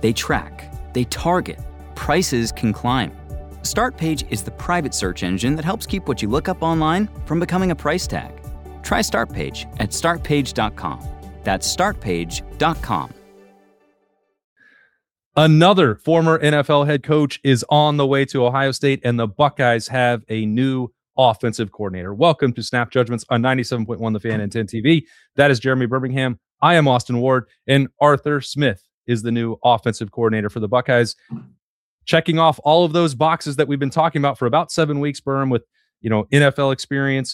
They track, they target, prices can climb. Startpage is the private search engine that helps keep what you look up online from becoming a price tag. Try Startpage at startpage.com. That's startpage.com. Another former NFL head coach is on the way to Ohio State, and the Buckeyes have a new offensive coordinator. Welcome to Snap Judgments on 97.1 The Fan and 10 TV. That is Jeremy Birmingham. I am Austin Ward, and Arthur Smith is the new offensive coordinator for the Buckeyes. Checking off all of those boxes that we've been talking about for about 7 weeks, Berm, with NFL experience,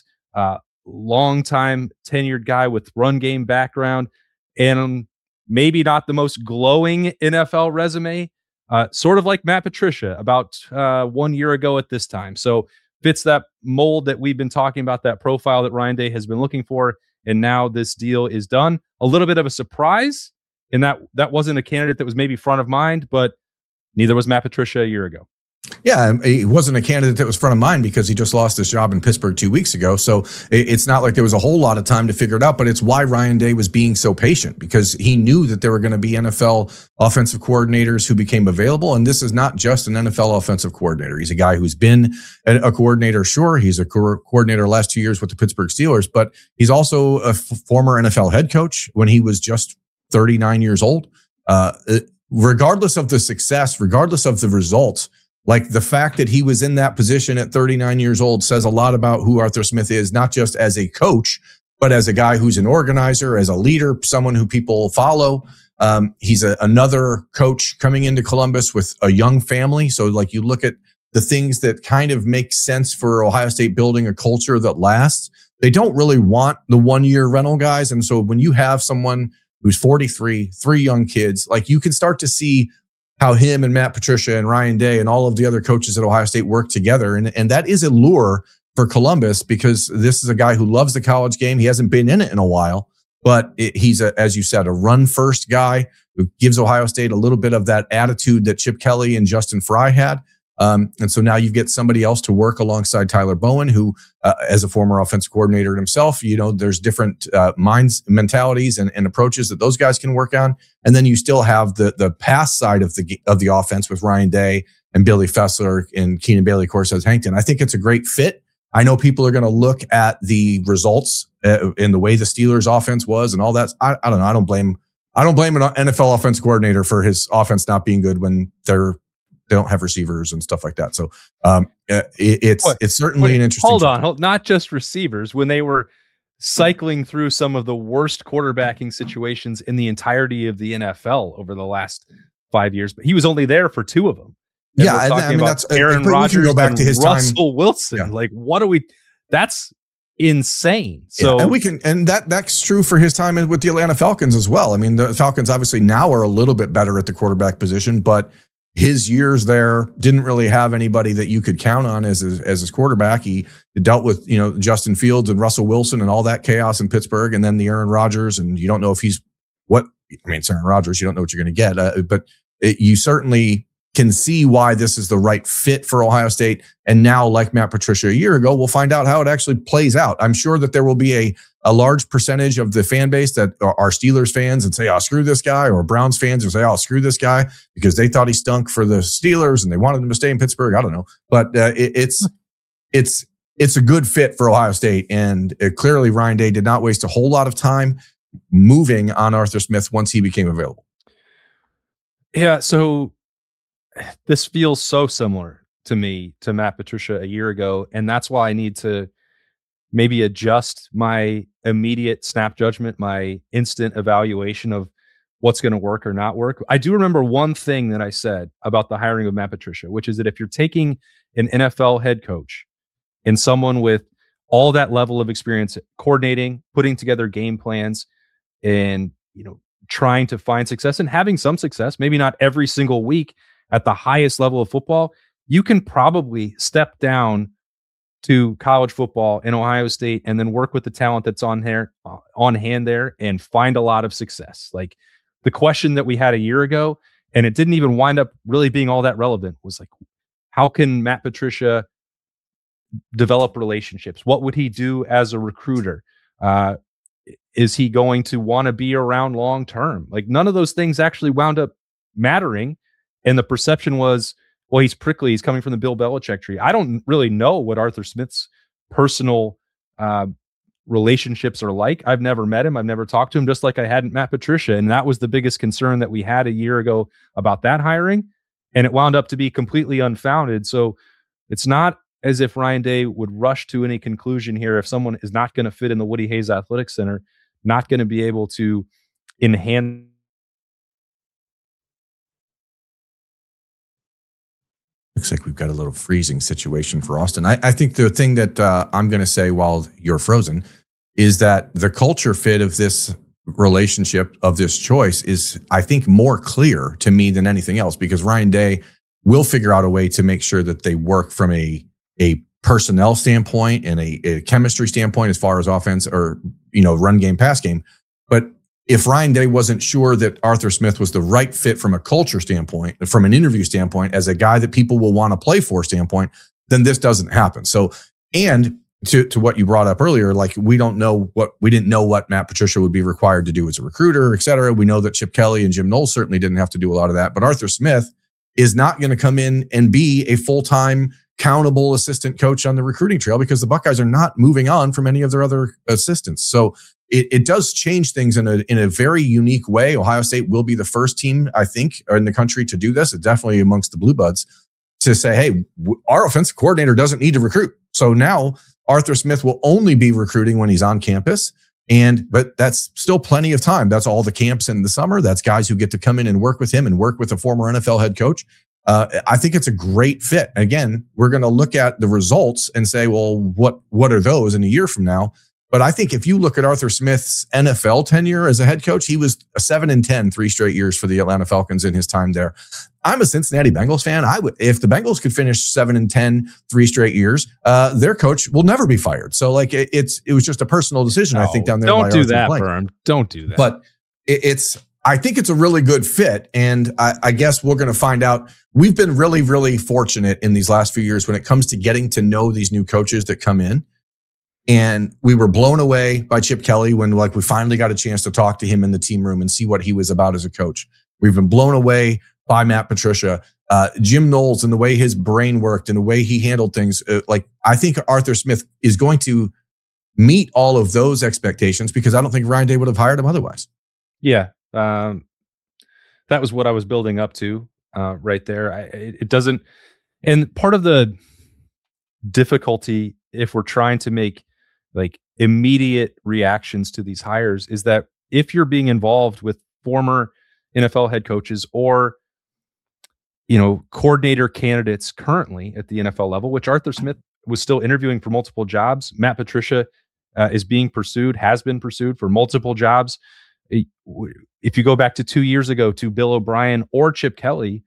long-time tenured guy with run game background, and maybe not the most glowing NFL resume, sort of like Matt Patricia about 1 year ago at this time. So fits that mold that we've been talking about, that profile that Ryan Day has been looking for. And now this deal is done. A little bit of a surprise in that wasn't a candidate that was maybe front of mind, but neither was Matt Patricia a year ago. Yeah, he wasn't a candidate that was front of mind because he just lost his job in Pittsburgh 2 weeks ago. So it's not like there was a whole lot of time to figure it out, but it's why Ryan Day was being so patient, because he knew that there were going to be NFL offensive coordinators who became available. And this is not just an NFL offensive coordinator. He's a guy who's been a coordinator. Sure, he's a coordinator the last 2 years with the Pittsburgh Steelers, but he's also a former NFL head coach when he was just 39 years old. Regardless of the success, regardless of the results, like the fact that he was in that position at 39 years old says a lot about who Arthur Smith is, not just as a coach, but as a guy who's an organizer, as a leader, someone who people follow. He's another coach coming into Columbus with a young family. So like you look at the things that kind of make sense for Ohio State building a culture that lasts. They don't really want the 1 year rental guys. And so when you have someone who's 43, 3 young kids, like you can start to see how him and Matt Patricia and Ryan Day and all of the other coaches at Ohio State work together. And that is a lure for Columbus, because this is a guy who loves the college game. He hasn't been in it in a while, but he's, as you said, a run-first guy who gives Ohio State a little bit of that attitude that Chip Kelly and Justin Fry had. And so now you get somebody else to work alongside Tyler Bowen, who, as a former offensive coordinator himself, there's different mentalities and approaches that those guys can work on. And then you still have the pass side of the offense with Ryan Day and Billy Fessler and Keenan Bailey, of course, as Hankton. I think it's a great fit. I know people are going to look at the results in the way the Steelers offense was and all that. I don't know. I don't blame an NFL offense coordinator for his offense not being good when they don't have receivers and stuff like that. So it's certainly an interesting. Hold on, not just receivers. When they were cycling through some of the worst quarterbacking situations in the entirety of the NFL over the last 5 years, but he was only there for 2 of them. And yeah, I mean that's Aaron Rodgers go back to his Russell time. Wilson. Yeah. Like, what do we? That's insane. So and that's true for his time with the Atlanta Falcons as well. I mean, the Falcons obviously now are a little bit better at the quarterback position, but his years there didn't really have anybody that you could count on as his quarterback. He dealt with, Justin Fields and Russell Wilson and all that chaos in Pittsburgh, and then the Aaron Rodgers, and you don't know if it's Aaron Rodgers. You don't know what you're going to get, but you certainly can see why this is the right fit for Ohio State. And now, like Matt Patricia a year ago, we'll find out how it actually plays out. I'm sure that there will be a large percentage of the fan base that are Steelers fans and say, "Oh, screw this guy," or Browns fans who say, "Oh, screw this guy," because they thought he stunk for the Steelers and they wanted him to stay in Pittsburgh. I don't know, but it's a good fit for Ohio State, and clearly Ryan Day did not waste a whole lot of time moving on Arthur Smith once he became available. Yeah, so this feels so similar to me to Matt Patricia a year ago, and that's why I need to maybe adjust my immediate snap judgment, my instant evaluation of what's going to work or not work. I do remember one thing that I said about the hiring of Matt Patricia, which is that if you're taking an NFL head coach and someone with all that level of experience coordinating, putting together game plans, and trying to find success and having some success, maybe not every single week at the highest level of football, you can probably step down to college football in Ohio State and then work with the talent that's on hand there and find a lot of success. Like the question that we had a year ago, and it didn't even wind up really being all that relevant, was like, how can Matt Patricia develop relationships? What would he do as a recruiter? Is he going to want to be around long term? Like none of those things actually wound up mattering. And the perception was, well, he's prickly. He's coming from the Bill Belichick tree. I don't really know what Arthur Smith's personal relationships are like. I've never met him. I've never talked to him, just like I hadn't Matt Patricia. And that was the biggest concern that we had a year ago about that hiring. And it wound up to be completely unfounded. So it's not as if Ryan Day would rush to any conclusion here if someone is not going to fit in the Woody Hayes Athletic Center, not going to be able to enhance. Looks like we've got a little freezing situation for Austin. I think the thing that I'm going to say while you're frozen is that the culture fit of this relationship, of this choice, is, I think, more clear to me than anything else, because Ryan Day will figure out a way to make sure that they work from a personnel standpoint and a chemistry standpoint as far as offense or, run game, pass game. But if Ryan Day wasn't sure that Arthur Smith was the right fit from a culture standpoint, from an interview standpoint, as a guy that people will want to play for standpoint, then this doesn't happen. So, and to what you brought up earlier, like we didn't know what Matt Patricia would be required to do as a recruiter, et cetera. We know that Chip Kelly and Jim Knowles certainly didn't have to do a lot of that, but Arthur Smith is not going to come in and be a full-time countable assistant coach on the recruiting trail, because the Buckeyes are not moving on from any of their other assistants. So it does change things in a very unique way. Ohio State will be the first team, I think, in the country to do this. It's definitely amongst the Blue Buds, to say, hey, our offensive coordinator doesn't need to recruit. So now Arthur Smith will only be recruiting when he's on campus. But that's still plenty of time. That's all the camps in the summer. That's guys who get to come in and work with him and work with a former NFL head coach. I think it's a great fit. Again, we're going to look at the results and say, well, what are those in a year from now? But I think if you look at Arthur Smith's NFL tenure as a head coach, he was a 7-10 3 straight years for the Atlanta Falcons in his time there. I'm a Cincinnati Bengals fan. If the Bengals could finish 7-10 3 straight years, their coach will never be fired. So like it was just a personal decision, I think, down there. Don't do that, Berm. Don't do that. But I think it's a really good fit. And I guess we're going to find out. We've been really, really fortunate in these last few years when it comes to getting to know these new coaches that come in. And we were blown away by Chip Kelly when we finally got a chance to talk to him in the team room and see what he was about as a coach. We've been blown away by Matt Patricia, Jim Knowles, and the way his brain worked and the way he handled things. I think Arthur Smith is going to meet all of those expectations, because I don't think Ryan Day would have hired him otherwise. Yeah. That was what I was building up to right there. It doesn't, and part of the difficulty, if we're trying to make immediate reactions to these hires, is that if you're being involved with former NFL head coaches or, coordinator candidates currently at the NFL level, which Arthur Smith was still interviewing for multiple jobs. Matt Patricia has been pursued for multiple jobs. If you go back to 2 years ago to Bill O'Brien or Chip Kelly,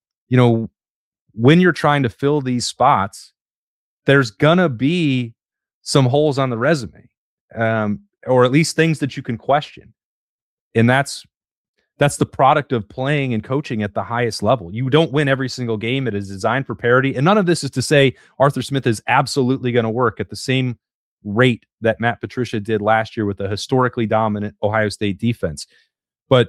when you're trying to fill these spots, there's gonna be some holes on the resume, or at least things that you can question. And that's the product of playing and coaching at the highest level. You don't win every single game. It is designed for parity. And none of this is to say Arthur Smith is absolutely going to work at the same rate that Matt Patricia did last year with a historically dominant Ohio State defense. But,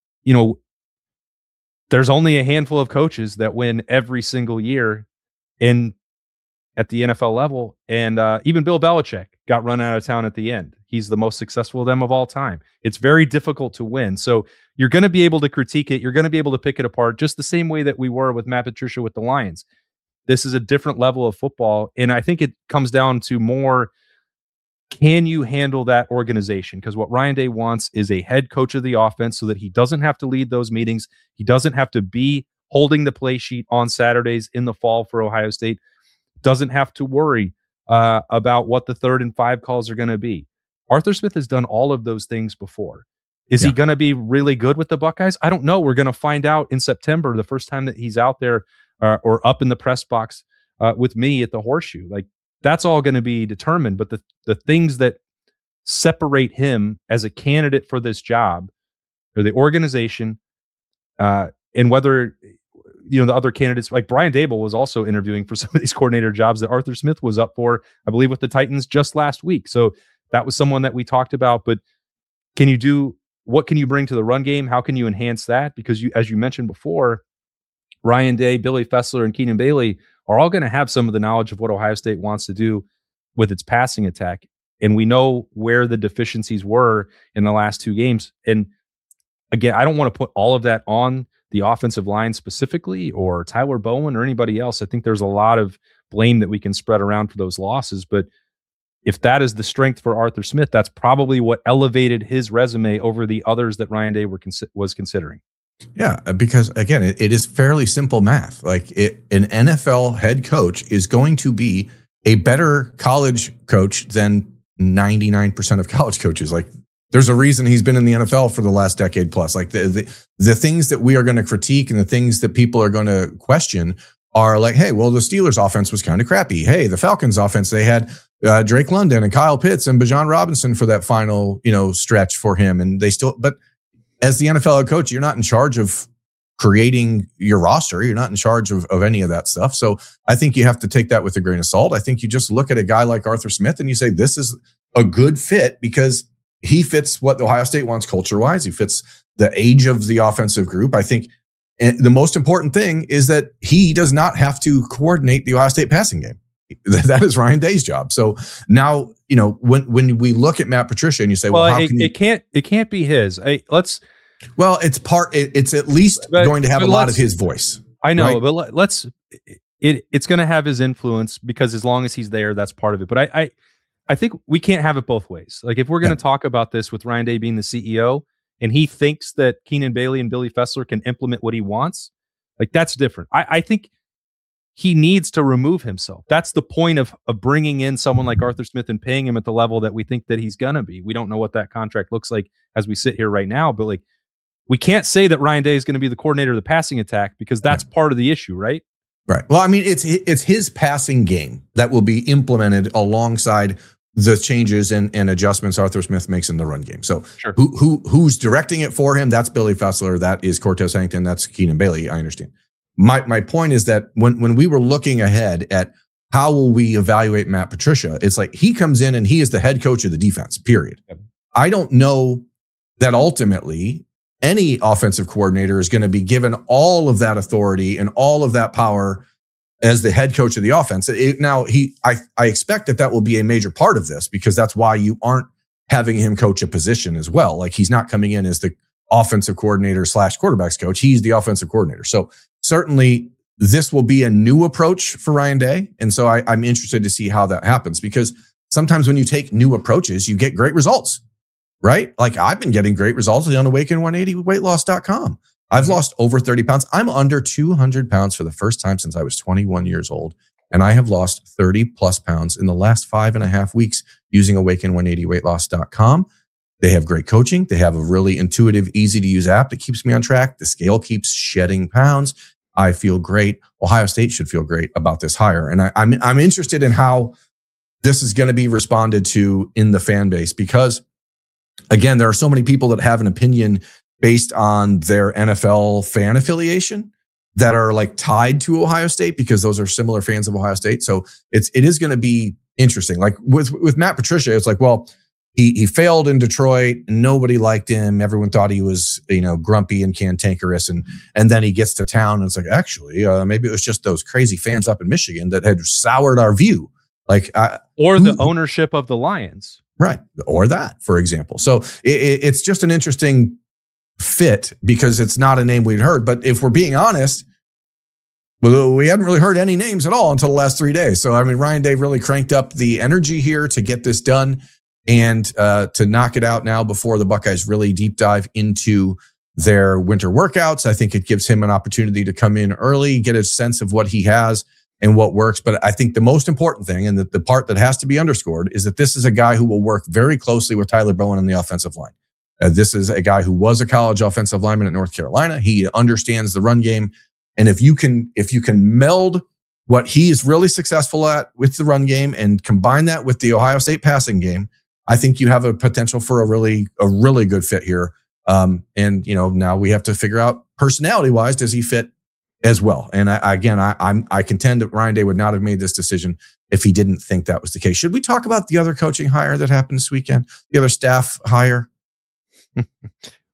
there's only a handful of coaches that win every single year at the NFL level. And even Bill Belichick got run out of town at the end. He's the most successful of them of all time. It's very difficult to win. So you're going to be able to critique it. You're going to be able to pick it apart just the same way that we were with Matt Patricia with the Lions. This is a different level of football. And I think it comes down to more, can you handle that organization? Because what Ryan Day wants is a head coach of the offense so that he doesn't have to lead those meetings. He doesn't have to be holding the play sheet on Saturdays in the fall for Ohio State. Doesn't have to worry about what the 3rd and 5 calls are going to be. Arthur Smith has done all of those things before. Is he going to be really good with the Buckeyes? I don't know. We're going to find out in September, the first time that he's out there or up in the press box with me at the Horseshoe. That's all going to be determined. But the things that separate him as a candidate for this job are the organization and whether the other candidates, like Brian Daboll was also interviewing for some of these coordinator jobs that Arthur Smith was up for, I believe, with the Titans just last week. So that was someone that we talked about. But can you do what can you bring to the run game? How can you enhance that? Because as you mentioned before, Ryan Day, Billy Fessler, and Keenan Bailey are all going to have some of the knowledge of what Ohio State wants to do with its passing attack. And we know where the deficiencies were in the last 2 games. And again, I don't want to put all of that on the offensive line specifically or Tyler Bowen or anybody else. I think there's a lot of blame that we can spread around for those losses. But if that is the strength for Arthur Smith, that's probably what elevated his resume over the others that Ryan Day was considering. Yeah, because again, it is fairly simple math. Like an NFL head coach is going to be a better college coach than 99% of college coaches. Like there's a reason he's been in the NFL for the last decade plus. Like the things that we are going to critique and the things that people are going to question are like, hey, well, the Steelers offense was kind of crappy. Hey, the Falcons offense, they had Drake London and Kyle Pitts and Bijan Robinson for that final, stretch for him. And they still, but as the NFL head coach, you're not in charge of creating your roster. You're not in charge of any of that stuff. So I think you have to take that with a grain of salt. I think you just look at a guy like Arthur Smith and you say, this is a good fit because he fits what Ohio State wants culture-wise. He fits the age of the offensive group. I think the most important thing is that he does not have to coordinate the Ohio State passing game. That is Ryan Day's job. So now, when we look at Matt Patricia and you say, well, it can't be his. Well, it's at least going to have a lot of his voice. I know, right? But it's going to have his influence because as long as he's there, that's part of it. But I think we can't have it both ways. Like if we're going to talk about this with Ryan Day being the CEO and he thinks that Keenan Bailey and Billy Fessler can implement what he wants, like that's different. I think he needs to remove himself. That's the point of bringing in someone like Arthur Smith and paying him at the level that we think that he's going to be. We don't know what that contract looks like as we sit here right now, but like we can't say that Ryan Day is going to be the coordinator of the passing attack because that's part of the issue, right? Right. Well, I mean, it's his passing game that will be implemented alongside the changes and adjustments Arthur Smith makes in the run game. So sure. Who's directing it for him? That's Billy Fessler. That is Cortez Hankton. That's Keenan Bailey. I understand. My point is that when we were looking ahead at how will we evaluate Matt Patricia, it's like he comes in and he is the head coach of the defense, period. Yep. I don't know that ultimately any offensive coordinator is going to be given all of that authority and all of that power as the head coach of the offense. I expect that will be a major part of this because that's why you aren't having him coach a position as well. Like he's not coming in as the offensive coordinator / quarterbacks coach. He's the offensive coordinator. So certainly this will be a new approach for Ryan Day. And so I'm interested to see how that happens because sometimes when you take new approaches, you get great results, right? Like I've been getting great results on Awaken180weightloss.com. I've lost over 30 pounds. I'm under 200 pounds for the first time since I was 21 years old. And I have lost 30 plus pounds in the last 5.5 weeks using Awaken180weightloss.com. They have great coaching. They have a really intuitive, easy to use app that keeps me on track. The scale keeps shedding pounds. I feel great. Ohio State should feel great about this hire. And I'm interested in how this is going to be responded to in the fan base because, again, there are so many people that have an opinion based on their NFL fan affiliation that are like tied to Ohio State because those are similar fans of Ohio State. So it is going to be interesting. Like with Matt Patricia, it's like, well, he failed in Detroit. Nobody liked him. Everyone thought he was, grumpy and cantankerous. And then he gets to town and it's like, actually, maybe it was just those crazy fans up in Michigan that had soured our view. Or the ownership of the Lions. Right. Or that, for example. So it's just an interesting fit because it's not a name we'd heard. But if we're being honest, well, we hadn't really heard any names at all until the last 3 days. So, I mean, Ryan Day really cranked up the energy here to get this done. And to knock it out now before the Buckeyes really deep dive into their winter workouts. I think it gives him an opportunity to come in early, get a sense of what he has and what works. But I think the most important thing, and the part that has to be underscored, is that this is a guy who will work very closely with Tyler Bowen on the offensive line. This is a guy who was a college offensive lineman at North Carolina. He understands the run game. And if you can meld what he is really successful at with the run game and combine that with the Ohio State passing game, I think you have a potential for a really good fit here. Now we have to figure out personality wise, does he fit as well? And I contend that Ryan Day would not have made this decision if he didn't think that was the case. Should we talk about the other coaching hire that happened this weekend? The other staff hire?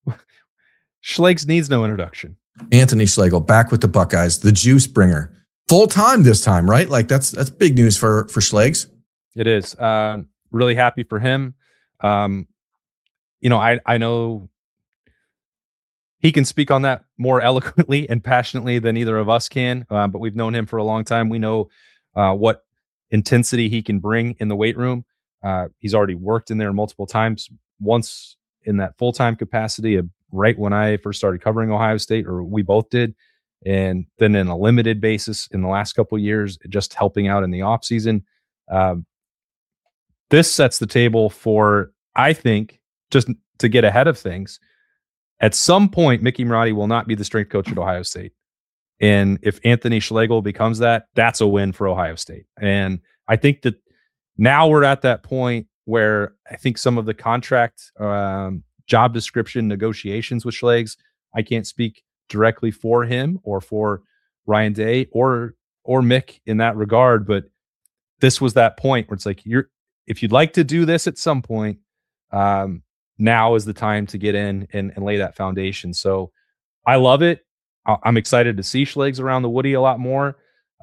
Schlegel needs no introduction. Anthony Schlegel back with the Buckeyes, the juice bringer, full time this time, right? Like that's big news for Schlegs. It is. Really happy for him. I know he can speak on that more eloquently and passionately than either of us can, but we've known him for a long time. We know what intensity he can bring in the weight room. He's already worked in there multiple times, once in that full-time capacity right when I first started covering Ohio State, or we both did, and then in a limited basis in the last couple of years, just helping out in the off season. This sets the table for, I think, just to get ahead of things. At some point, Mickey Marotti will not be the strength coach at Ohio State. And if Anthony Schlegel becomes that, that's a win for Ohio State. And I think that now we're at that point where I think some of the contract job description negotiations with Schlegs, I can't speak directly for him or for Ryan Day or Mick in that regard, but this was that point where it's like, if you'd like to do this at some point, now is the time to get in and lay that foundation. So I love it. I'm excited to see Schlegs around the Woody a lot more.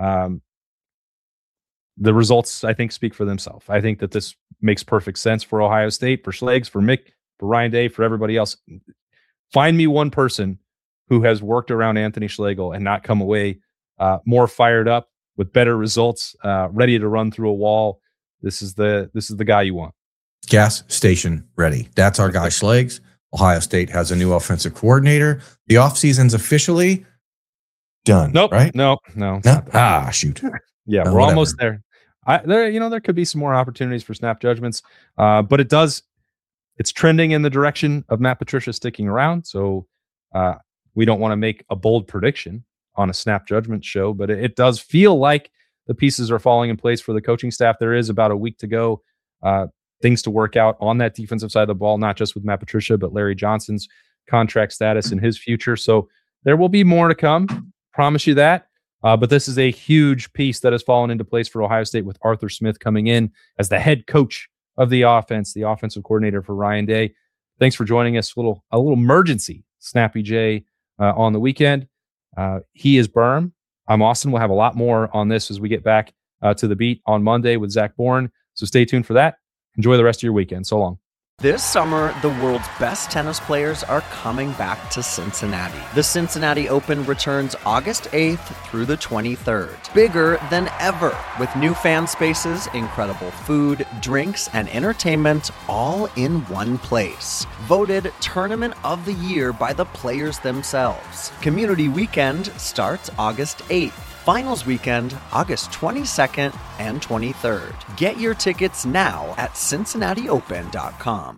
The results, I think, speak for themselves. I think that this makes perfect sense for Ohio State, for Schlegs, for Mick, for Ryan Day, for everybody else. Find me one person who has worked around Anthony Schlegel and not come away more fired up with better results, ready to run through a wall. This is the guy you want. Gas station ready. That's our guy, Schlegs. Ohio State has a new offensive coordinator. The offseason's officially done. Nope. Right? No. Shoot. Yeah, we're almost there. There could be some more opportunities for snap judgments, but it's trending in the direction of Matt Patricia sticking around. So we don't want to make a bold prediction on a snap judgment show, but it does feel like the pieces are falling in place for the coaching staff. There is about a week to go. Things to work out on that defensive side of the ball, not just with Matt Patricia, but Larry Johnson's contract status and his future. So there will be more to come. Promise you that. But this is a huge piece that has fallen into place for Ohio State with Arthur Smith coming in as the head coach of the offense, the offensive coordinator for Ryan Day. Thanks for joining us. A little emergency Snappy J on the weekend. He is Berm. I'm Austin. We'll have a lot more on this as we get back to the beat on Monday with Zach Bourne. So stay tuned for that. Enjoy the rest of your weekend. So long. This summer, the world's best tennis players are coming back to Cincinnati. The Cincinnati Open returns August 8th through the 23rd. Bigger than ever, with new fan spaces, incredible food, drinks, and entertainment all in one place. Voted Tournament of the Year by the players themselves. Community Weekend starts August 8th. Finals weekend, August 22nd and 23rd. Get your tickets now at CincinnatiOpen.com.